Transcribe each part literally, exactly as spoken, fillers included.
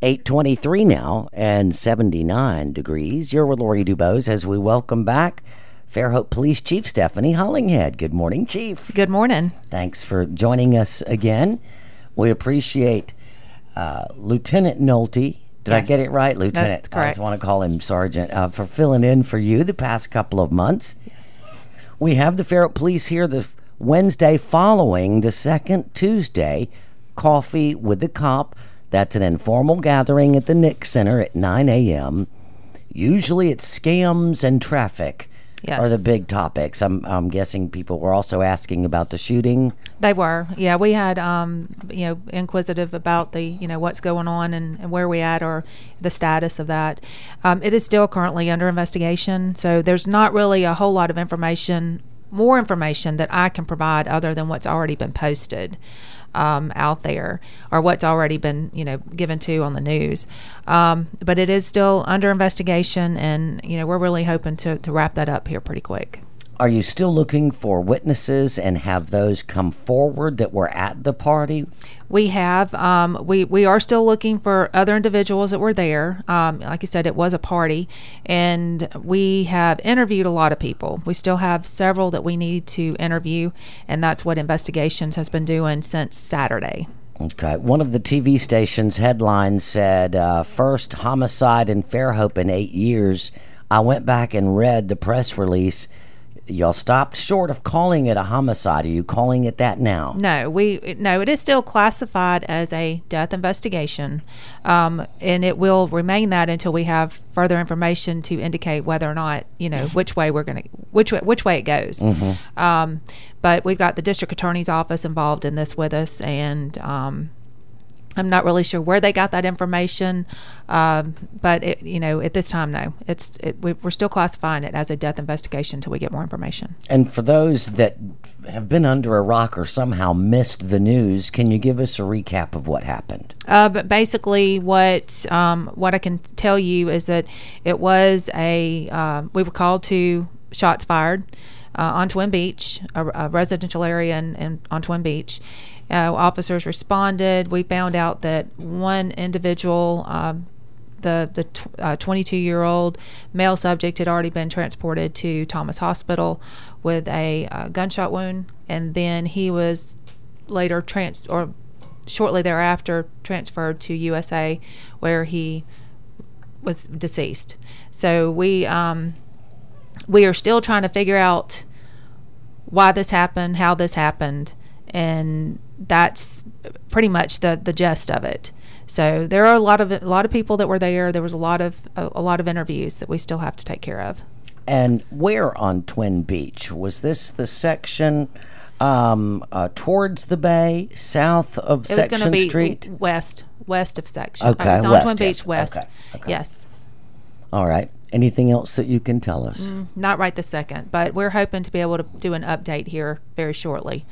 eight twenty-three now and seventy-nine degrees. You're with Lori Dubose as we welcome back Fairhope Police Chief Stephanie Hollinghead. Good morning, Chief. Good morning. Thanks for joining us again. We appreciate uh, Lieutenant Nolte. Did yes. I get it right, Lieutenant? That's correct. I just want to call him Sergeant uh, for filling in for you the past couple of months. Yes. We have the Fairhope Police here the Wednesday following the second Tuesday Coffee with the Cop. That's an informal gathering at the Nick Center at nine a.m. Usually it's scams and traffic yes. are the big topics. I'm I'm guessing people were also asking about the shooting. They were. Yeah, we had, um, you know, inquisitive about the, you know, what's going on and, and where we at or the status of that. Um, it is still currently under investigation, so there's not really a whole lot of information, more information that I can provide other than what's already been posted. Um, out there or what's already been, you know, given to on the news. Um, but it is still under investigation, and, you know, we're really hoping to, to wrap that up here pretty quick. Are you still looking for witnesses and have those come forward that were at the party? We have. Um, we, we are still looking for other individuals that were there. Um, like I said, it was a party, and we have interviewed a lot of people. We still have several that we need to interview, and that's what investigations has been doing since Saturday. Okay. One of the T V station's headlines said, uh, first homicide in Fairhope in eight years. I went back and read the press release. Y'all stopped short of calling it a homicide. Are you calling it that now? No, we no. It is still classified as a death investigation, um, and it will remain that until we have further information to indicate whether or not, you know, which way we're going to which way, which way it goes. Mm-hmm. Um, but we've got the district attorney's office involved in this with us, and um, I'm not really sure where they got that information, um, but it, you know, at this time, no, it's it, we, we're still classifying it as a death investigation until we get more information. And for those that have been under a rock or somehow missed the news, can you give us a recap of what happened? Uh, but basically, what um, what I can tell you is that it was a uh, we were called to shots fired uh, on Twin Beach, a, a residential area in, in, on Twin Beach. Uh, officers responded. We found out that one individual, um, the the tw- uh, twenty-two-year-old male subject, had already been transported to Thomas Hospital with a uh, gunshot wound, and then he was later trans or shortly thereafter transferred to U S A, where he was deceased. So we um, we are still trying to figure out why this happened, how this happened. And that's pretty much the, the gist of it. So there are a lot of a lot of people that were there. There was a lot of a, a lot of interviews that we still have to take care of. And where on Twin Beach was this? The section um, uh, towards the bay, south of it was Section be Street, west west of Section. Okay, uh, it was on west, Twin yes. Beach west. Okay, okay. Yes. All right. Anything else that you can tell us? Mm, not right this second, but we're hoping to be able to do an update here very shortly.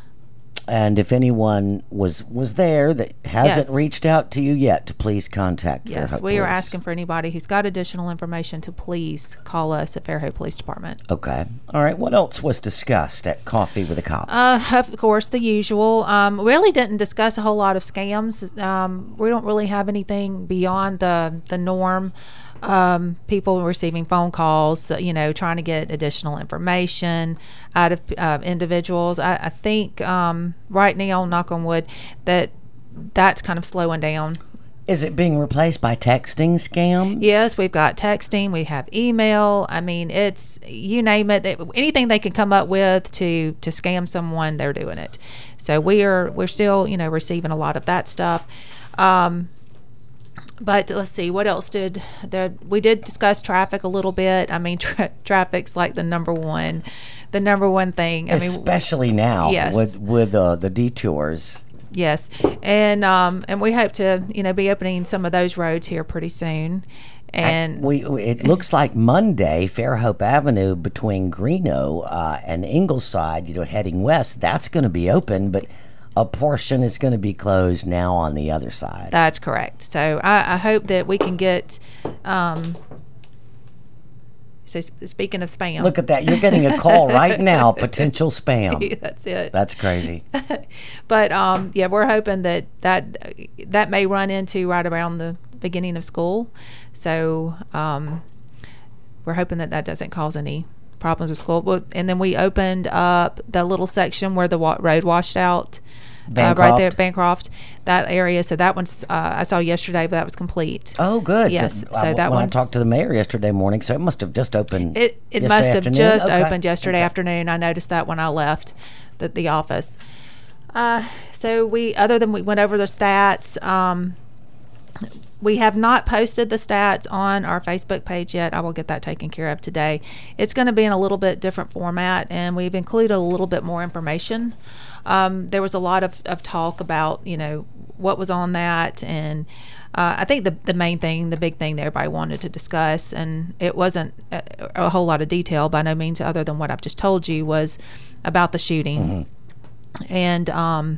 And if anyone was was there that hasn't yes. reached out to you yet, to please contact Yes, Fairhope we are Police. asking for anybody who's got additional information to please call us at Fairhope Police Department. Okay. All right. What else was discussed at Coffee with a Cop? Uh, of course, the usual. Um, really didn't discuss a whole lot of scams. Um, we don't really have anything beyond the the norm. Um, people receiving phone calls, you know, trying to get additional information out of uh, individuals. I, I think um, right now, knock on wood, that that's kind of slowing down. Is it being replaced by texting scams? Yes, we've got texting, we have email. I mean, it's, you name it, it, anything they can come up with to to scam someone, they're doing it. So we are we're still, you know, receiving a lot of that stuff. Um, But let's see, what else did the we did discuss traffic a little bit. I mean, tra- traffic's like the number one, the number one thing. I Especially mean, now yes. with with uh, the detours. Yes, and um, and we hope to, you know, be opening some of those roads here pretty soon. And I, we it looks like Monday, Fairhope Avenue between Greeno uh, and Ingleside, you know, heading west, that's going to be open, but a portion is going to be closed now on the other side. That's correct. So I, I hope that we can get. Um, so sp- speaking of spam, look at that! You're getting a call right now. Potential spam. That's it. That's crazy. But um, yeah, we're hoping that that that may run into right around the beginning of school. So um, we're hoping that that doesn't cause any problems with school. And then we opened up the little section where the wa- road washed out. Uh, right there at Bancroft, that area. So that one's, uh, I saw yesterday, but that was complete. Oh, good. Yes. So, so I, that when one's, I talked to the mayor yesterday morning, so it must have just opened. It it must have afternoon? just okay. opened yesterday okay. afternoon. I noticed that when I left the, the office. Uh, so we, other than we went over the stats, um, we have not posted the stats on our Facebook page yet. I will get that taken care of today. It's going to be in a little bit different format, and we've included a little bit more information. Um, there was a lot of, of talk about, you know, what was on that, and uh, I think the the main thing, the big thing that everybody wanted to discuss, and it wasn't a, a whole lot of detail by no means other than what I've just told you, was about the shooting. Mm-hmm. And um,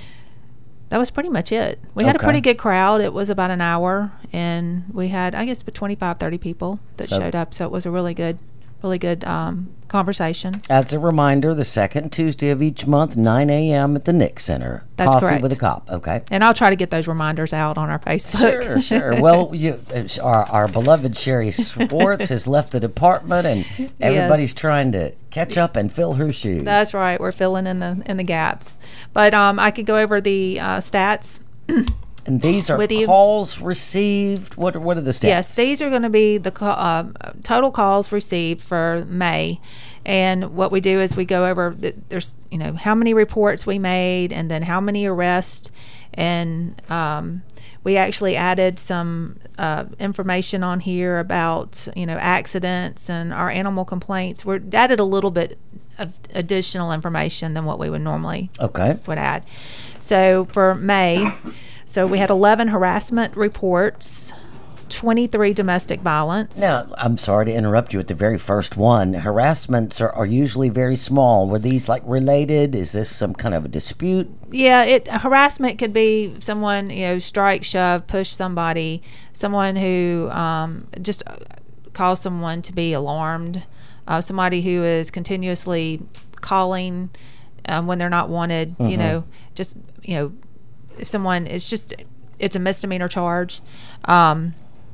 that was pretty much it. We had okay. a pretty good crowd. It was about an hour, and we had, I guess, twenty-five, thirty people that so, showed up, so it was a really good really good um, conversations. As a reminder, the second Tuesday of each month, nine a.m. at the Nick Center. That's Coffee correct. with a Cop, okay. And I'll try to get those reminders out on our Facebook. Sure, sure. Well, you, our, our beloved Sherry Swartz has left the department, and everybody's yes. trying to catch up and fill her shoes. That's right. We're filling in the in the gaps. But um, I could go over the uh, stats. And these are calls received. What are, what are the stats? Yes, these are going to be the call, uh, total calls received for May. And what we do is we go over the, there's you know how many reports we made, and then how many arrests, and um, we actually added some uh, information on here about you know accidents and our animal complaints. We added a little bit of additional information than what we would normally okay. would add. So for May. So we had eleven harassment reports, twenty-three domestic violence. Now, I'm sorry to interrupt you at the very first one. Harassments are, are usually very small. Were these like related? Is this some kind of a dispute? Yeah, it harassment could be someone, you know, strike, shove, push somebody, someone who um, just cause someone to be alarmed, uh, somebody who is continuously calling um, when they're not wanted, mm-hmm. you know, just, you know, if someone is just, it's a misdemeanor charge. Um,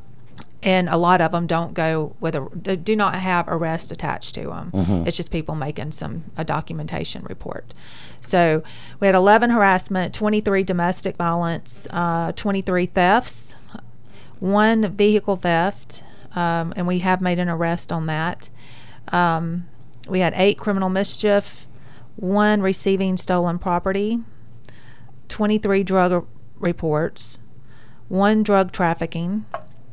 and a lot of them don't go with a, they do not have arrest attached to them. Mm-hmm. It's just people making some, a documentation report. So we had eleven harassment, twenty-three domestic violence, uh, twenty-three thefts, one vehicle theft, um, and we have made an arrest on that. Um, we had eight criminal mischief, one receiving stolen property, twenty-three drug reports, one drug trafficking,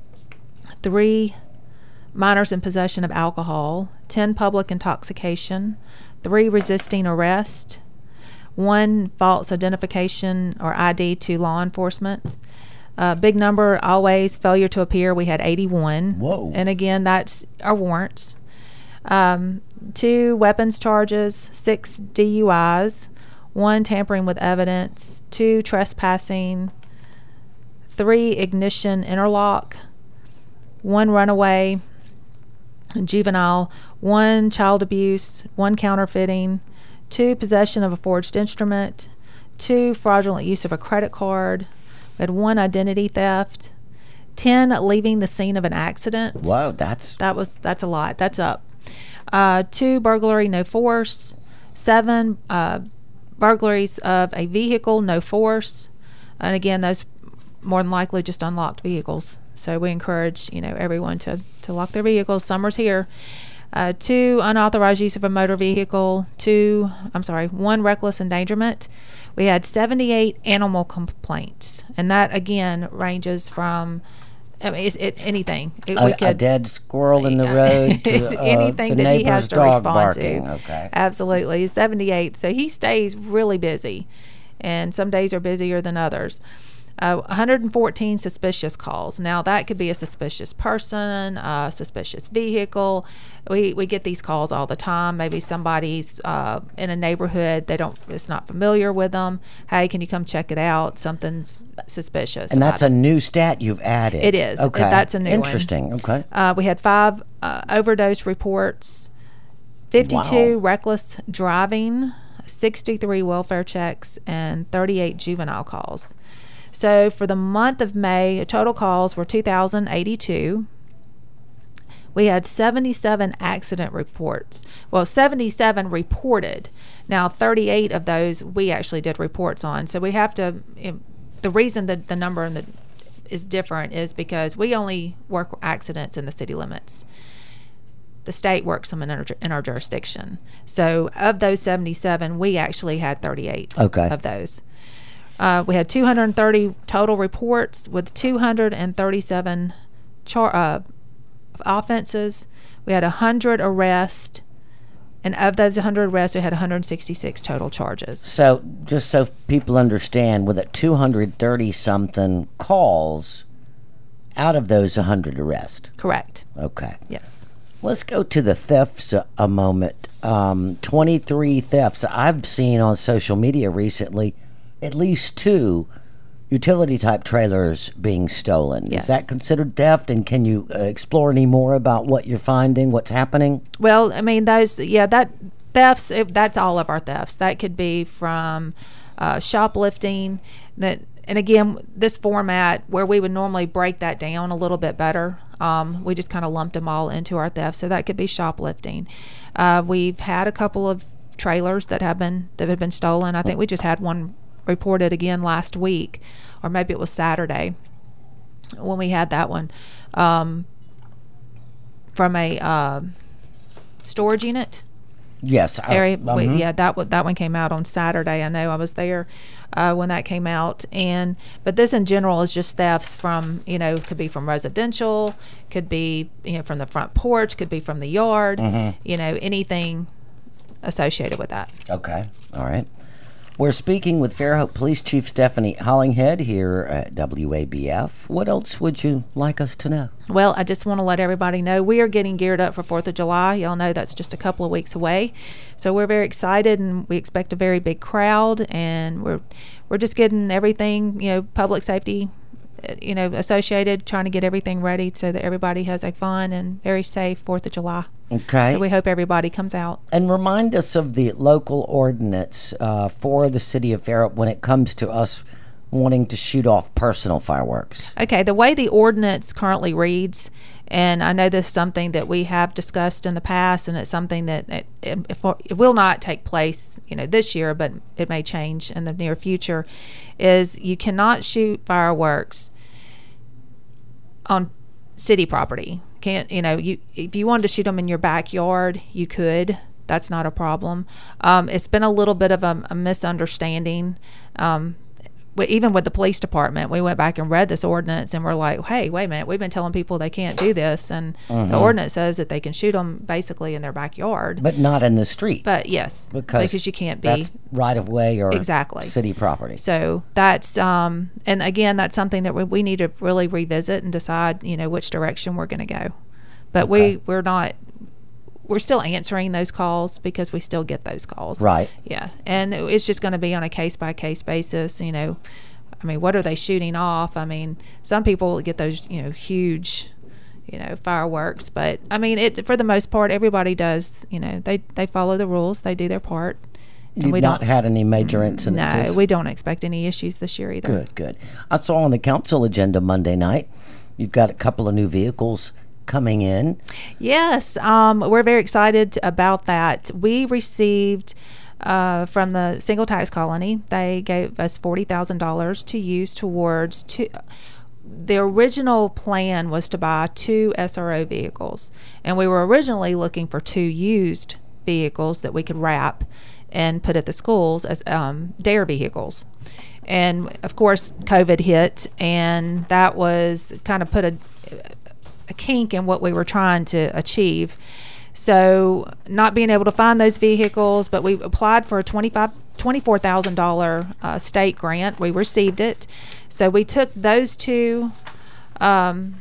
three minors in possession of alcohol, ten public intoxication, three resisting arrest, one false identification or I D to law enforcement. Uh, big number, always failure to appear. We had eighty-one. Whoa. And again, that's our warrants. Um, two weapons charges, six D U Is, one tampering with evidence, two trespassing, three ignition interlock, one runaway, juvenile, one child abuse, one counterfeiting, two possession of a forged instrument, two fraudulent use of a credit card, we had one identity theft, ten leaving the scene of an accident. Wow, that's that was that's a lot. That's up. Uh, two burglary, no force, seven uh, burglaries of a vehicle, no force, and again, those more than likely just unlocked vehicles. So we encourage, you know, everyone to, to lock their vehicles. Summer's here. Uh, two, unauthorized use of a motor vehicle. Two, I'm sorry, one reckless endangerment. We had seventy-eight animal complaints, and that again ranges from I mean, it's it, anything. It, a, we could, a dead squirrel in the road to uh, anything the that he has to respond barking. to. Okay. Absolutely. He's seventy-eight, so he stays really busy, and some days are busier than others. Uh, one hundred fourteen suspicious calls. Now, that could be a suspicious person, a suspicious vehicle. We we get these calls all the time. Maybe somebody's uh, in a neighborhood, they don't, it's not familiar with them. Hey, can you come check it out? Something's suspicious. And that's a new stat you've added. It is. Okay. That's a new Interesting. one. Okay. Uh, we had five uh, overdose reports, fifty-two Wow. reckless driving, sixty-three welfare checks, and thirty-eight juvenile calls. So for the month of May, total calls were two thousand eighty-two. We had seventy-seven accident reports. Well, seventy-seven reported. Now, thirty-eight of those we actually did reports on. So we have to, the reason that the number in the, is different is because we only work accidents in the city limits. The state works them in our, in our jurisdiction. So of those seventy-seven, we actually had thirty-eight okay. of those. Uh, we had two hundred thirty total reports with two hundred thirty-seven char- uh, offenses. We had one hundred arrests, and of those one hundred arrests, we had one hundred sixty-six total charges. So, just so people understand, with it two hundred thirty something calls, out of those one hundred arrests. Correct. Okay. Yes. Let's go to the thefts a, a moment. Um, twenty-three thefts. I've seen on social media recently at least two utility-type trailers being stolen. Yes. Is that considered theft? And can you uh, explore any more about what you're finding, what's happening? Well, I mean, those, yeah, that thefts, if that's all of our thefts. That could be from uh, shoplifting. That, and again, this format where we would normally break that down a little bit better, um, we just kind of lumped them all into our theft. So that could be shoplifting. Uh, we've had a couple of trailers that have been that have been stolen. I think we just had one reported again last week, or maybe it was Saturday when we had that one, um, from a uh, storage unit. Yes. I, area. uh, we, mhm. Yeah, that w- that one came out on Saturday. I know I was there uh, when that came out. And but this in general is just thefts from, you know, could be from residential, could be, you know, from the front porch, could be from the yard, Mhm. you know, anything associated with that. Okay. All right. We're speaking with Fairhope Police Chief Stephanie Hollinghead here at W A B F. What else would you like us to know? Well, I just want to let everybody know we are getting geared up for fourth of July. Y'all know that's just a couple of weeks away. So we're very excited, and we expect a very big crowd, and we're we're just getting everything, you know, public safety, you know, associated, trying to get everything ready so that everybody has a fun and very safe fourth of July. Okay. So we hope everybody comes out. And remind us of the local ordinance uh, for the city of Fairhope when it comes to us wanting to shoot off personal fireworks. Okay, the way the ordinance currently reads, and I know this is something that we have discussed in the past, and it's something that it, it, it will not take place, you know, this year, but it may change in the near future, is you cannot shoot fireworks on city property. Can't, you know, you if you wanted to shoot them in your backyard, you could. That's not a problem. Um, it's been a little bit of a, a misunderstanding. Um, even with the police department, we went back and read this ordinance, and we're like, hey, wait a minute, we've been telling people they can't do this, and Mhm. the ordinance says that they can shoot them basically in their backyard. But not in the street. But yes, because, because you can't be. That's right of way or Exactly. city property. So that's, um, and again, that's something that we, we need to really revisit and decide, you know, which direction we're going to go. But Okay. we, we're not, we're still answering those calls because we still get those calls. Right. Yeah. And it's just going to be on a case by case basis, you know. I mean, what are they shooting off? I mean, some people get those, you know, huge, you know, fireworks, but I mean, it, for the most part, everybody does, you know, they, they follow the rules, they do their part. And You've we not don't, had any major incidents? no, we don't expect any issues this year either. Good, good. I saw on the council agenda Monday night, you've got a couple of new vehicles coming in. Yes, um, we're very excited about that. We received uh, from the single tax colony, they gave us forty thousand dollars to use towards two. The original plan was to buy two S R O vehicles, and we were originally looking for two used vehicles that we could wrap and put at the schools as um, dare vehicles. And of course, COVID hit, and that was kind of put a a kink in what we were trying to achieve. So not being able to find those vehicles, but we applied for a twenty-five, twenty-four thousand dollars uh, state grant. We received it. So we took those two, um,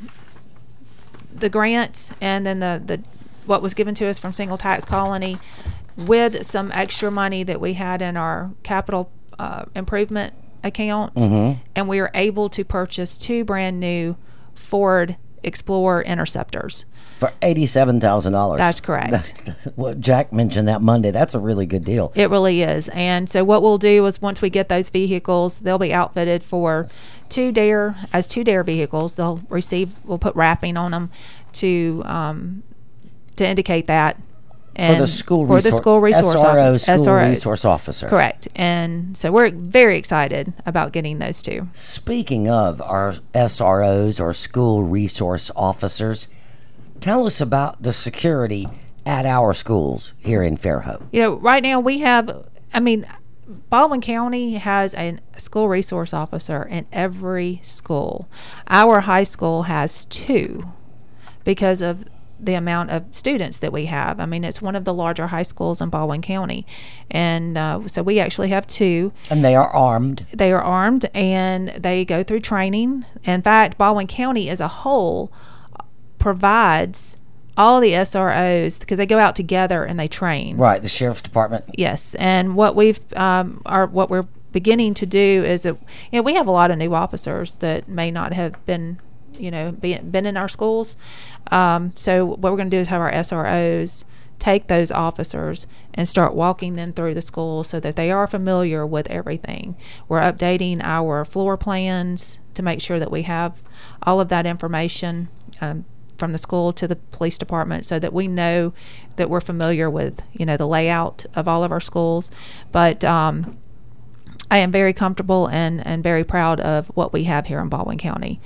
the grant, and then the, the what was given to us from Single Tax Colony, with some extra money that we had in our capital uh, improvement account, Mm-hmm. and we were able to purchase two brand new Ford Explorer interceptors. For eighty-seven thousand dollars. That's correct. That's, well, Jack mentioned that Monday. That's a really good deal. It really is. And so what we'll do is once we get those vehicles, they'll be outfitted for two dare, as two dare vehicles. They'll receive, we'll put wrapping on them to um, to indicate that. And for the school for resource, the school resource S R O, officer, school S R Os. resource officer. Correct. And so we're very excited about getting those two. Speaking of our S R Os or school resource officers, tell us about the security at our schools here in Fairhope. You know, right now we have, I mean, Baldwin County has a school resource officer in every school. Our high school has two because of the amount of students that we have. I mean, it's one of the larger high schools in Baldwin County. And uh, so we actually have two. And they are armed. They are armed and they go through training. In fact, Baldwin County as a whole provides all the S R Os because they go out together and they train. Right, the sheriff's department. Yes, and what we've um, are what we're beginning to do is that, you know, we have a lot of new officers that may not have been, you know, be, been in our schools. Um, so what we're going to do is have our S R Os take those officers and start walking them through the school so that they are familiar with everything. We're updating our floor plans to make sure that we have all of that information um, from the school to the police department so that we know that we're familiar with, you know, the layout of all of our schools. But um, I am very comfortable and, and very proud of what we have here in Baldwin County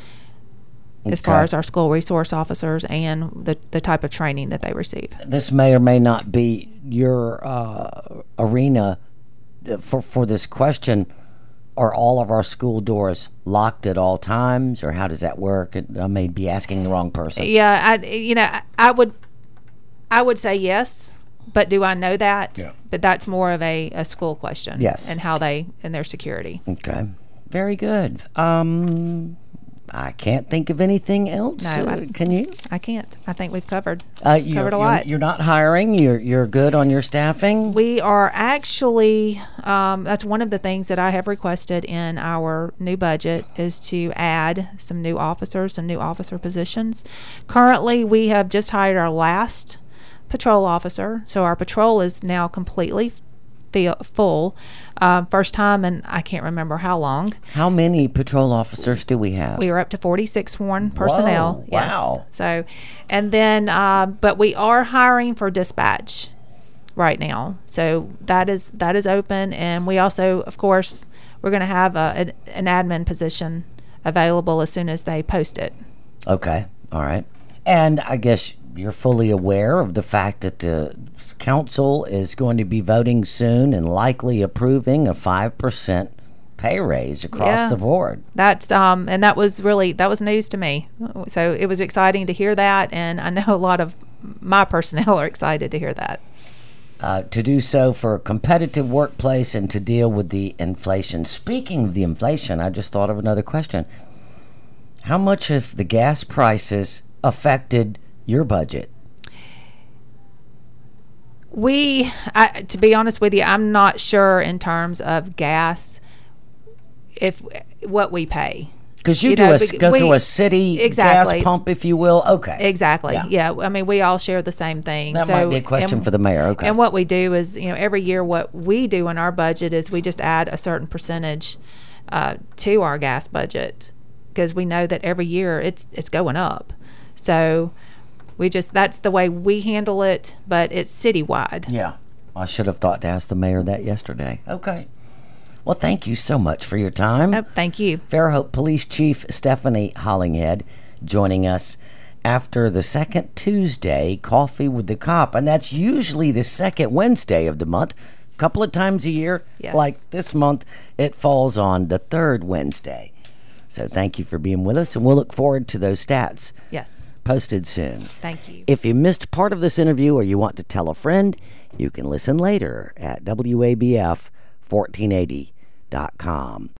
as Okay. far as our school resource officers and the, the type of training that they receive. This may or may not be your uh, arena for, for this question. Are all of our school doors locked at all times, or how does that work? I may be asking the wrong person. Yeah, I you know I, I would I would say yes, but do I know that? Yeah. But that's more of a, a school question. Yes. And how they and their security. Okay, very good. Um, I can't think of anything else. No, Uh, I- can you? I can't. I think we've covered Uh, you're, covered a you're- lot. You're not hiring. You're you're good on your staffing. We are actually, um, that's one of the things that I have requested in our new budget is to add some new officers, some new officer positions. Currently, we have just hired our last patrol officer, so our patrol is now completely feel, full. Uh, first time, and I can't remember how long. How many patrol officers do we have? We are up to forty-six sworn personnel. Whoa, Yes. wow. So, and then, uh, but we are hiring for dispatch right now. So that is that is open, and we also, of course, we're going to have a, an, an admin position available as soon as they post it. Okay, all right. And I guess you're fully aware of the fact that the council is going to be voting soon and likely approving a five percent pay raise across Yeah. the board. That's um, and that was really that was news to me. So it was exciting to hear that, and I know a lot of my personnel are excited to hear that. Uh, to do so for a competitive workplace and to deal with the inflation. Speaking of the inflation, I just thought of another question. How much have the gas prices affected your budget? We, I, to be honest with you, I'm not sure in terms of gas if what we pay. Because you, You do know, a, we- go we- through a city Exactly. gas pump, if you will. Okay. Exactly. Yeah. Yeah. I mean, we all share the same thing. That so, might be a question and, for the mayor. Okay. And what we do is, you know, every year what we do in our budget is we just add a certain percentage uh, to our gas budget because we know that every year it's it's going up. So we just that's the way we handle it, but it's citywide. Yeah. I should have thought to ask the mayor that yesterday. Okay. Well, thank you so much for your time. Oh, thank you. Fairhope Police Chief Stephanie Hollinghead joining us after the second Tuesday Coffee with the Cop. And that's usually the second Wednesday of the month. A couple of times a year, Yes. like this month, it falls on the third Wednesday. So thank you for being with us, and we'll look forward to those stats Yes. posted soon. Thank you. If you missed part of this interview or you want to tell a friend, you can listen later at W A B F fourteen eighty dot com.